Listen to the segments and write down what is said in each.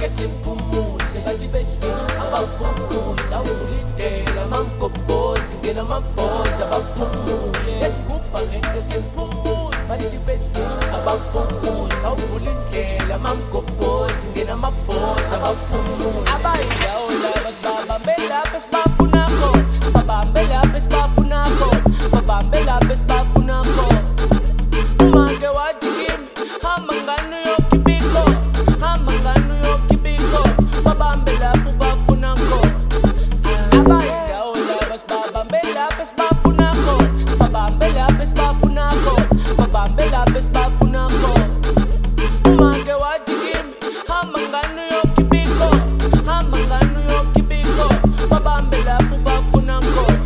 ngeke simphumuze bathi besifika abafumuza uvulindela mamgobhozi ngena mabhoza abaphumule lesigubha ngeke simphumuze bathi besifika abafumuza uvulindela mamgobhozi ngena mabhoza abaphumule abayindawo laba sibabambe lapha sibafuna khona sibabambe lapha sibafuna khona sibabambe lapha sibafuna khona umake wathi kimi hamba ngani uyokibiko hamba ngani uyokibiko babambe lapho bafuna khona abayindawo laba sibabambe lapha sibafuna khona sibabambe lapha sibafuna khona sibabambe lapha sibafuna khona umake wathi kimi hamba ngani uyokibiko hamba ngani uyokibiko babambe lapho bafuna khona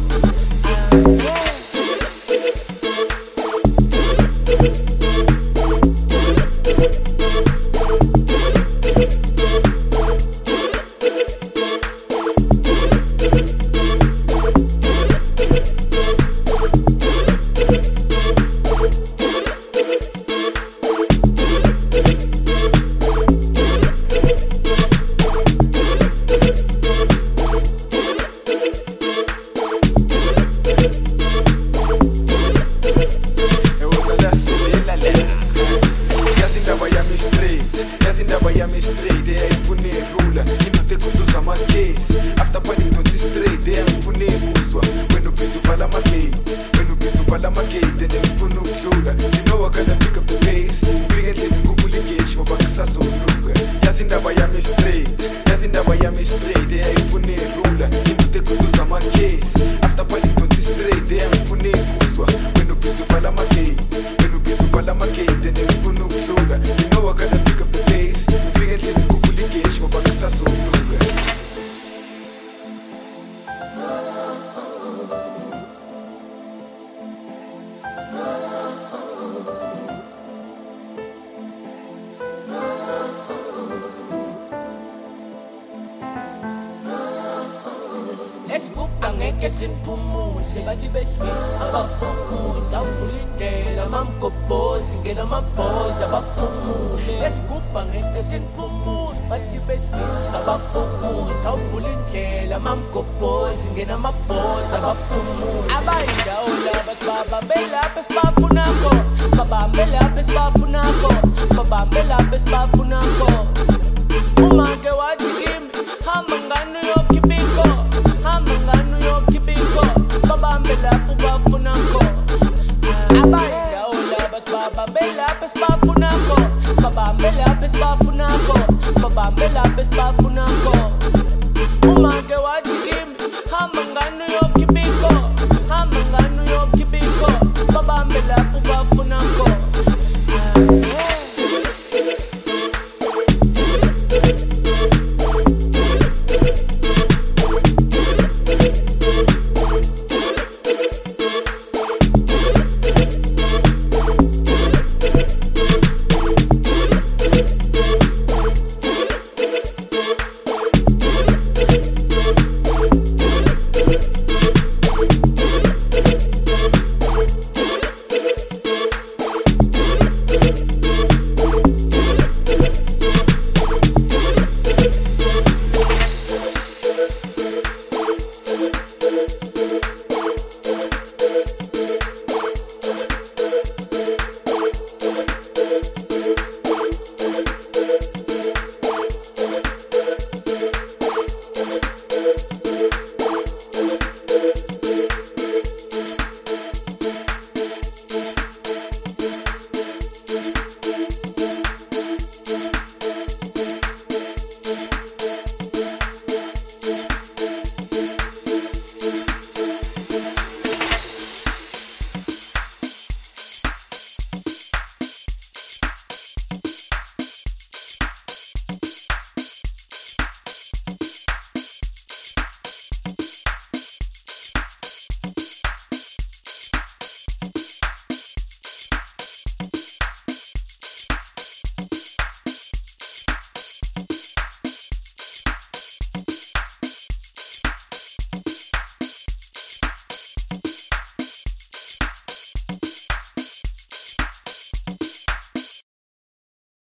lesigubha ngeke simphumuze bathi besifika abafumuza uvulindela mamgobhozi ngena mabhoza abaphumule lesigubha ngeke simphumuze bathi besifika abafumuza uvulindela mamgobhozi ngena mabhoza abaphumule abayindawo laba sibabambe lapha sibafuna khona sibabambe lapha sibafuna khona sibabambe lapha sibafuna khona umake wathi